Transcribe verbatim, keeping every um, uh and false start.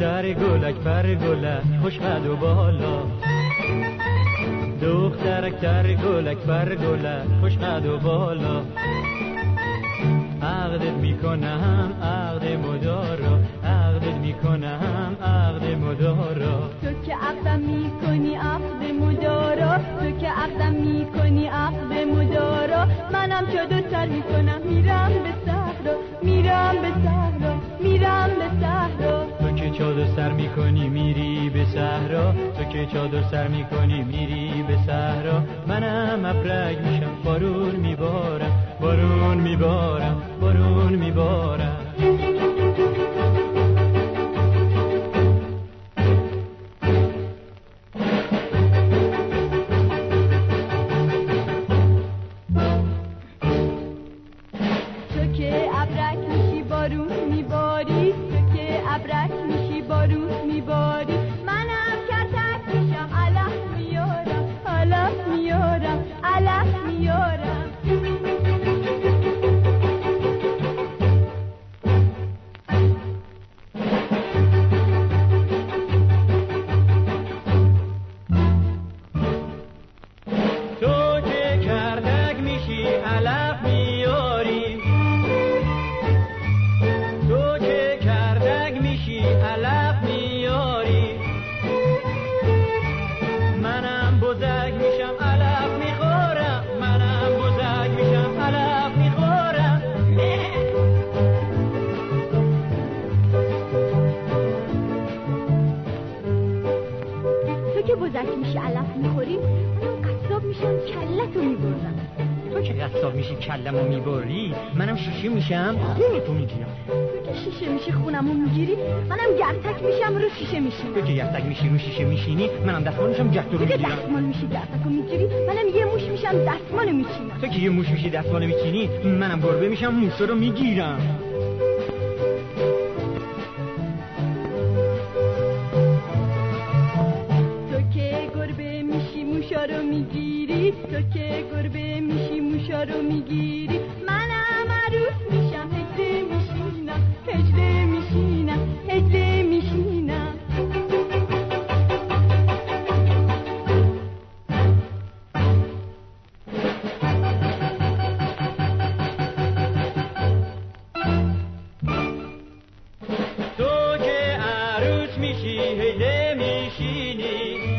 دختر گلک پر گلک خوش قد و بالا، دخترک تر گلک پر گلک خوش قد و بالا. عقدت میکنم عقد مدارا، عقدت میکنم عقد مدارا. تو که عقدم میکنی عقد مدارا، تو که عقدم میکنی عقد مدارا. منم چادر سر میکنم میرم به صحرا، میرم به صحرا، میرم به صحرا. تو که چادر سر میکنی میری به صحرا، تو که چادر سر میکنی میری به صحرا. منم ابرک میشم بارون میبارم، بارون میبارم، بارون میبارم. تو که ابرک میشی بارون میباری، تو که ابرک میشی بارون میباری. منم کرتک میشم علف میارم، علف میارم، علف میارم. تو که کردک میشی علف میاری، تو که کردک میشی علف میاری. منم بزرگ میشم علف میخورم، منم بزرگ میشم علف میخورم. تو که بزرگ میشی علف میخوری، منم قصاب میشم کلتو میبرم. تو که قصاب میشی کلمو میبری، منم شیشه میشم خونتو میگیرم. تو که شیشه میشی خونمو میگیری، منم گرتک میشم رو شیشه میشینم. تو که گرتک میشی رو شیشه میشینی، منم دستمال میشم گرتو رو تو که میگیرم. دستمال میشی گرتکو میگیری، منم یه موش میشم دستمالو میچینم. تو که یه موش میشی دستمالو میچینی، منم گربه میشم موسا رو میگیرم. تو که گربه میشی موشا رو میگیری، تو که گربه میشی موشا رو میگیری. منم عروس میشم هجله میشینم، هجله میشینم، هجله میشینم. تو که عروس میشی هیله میشینی،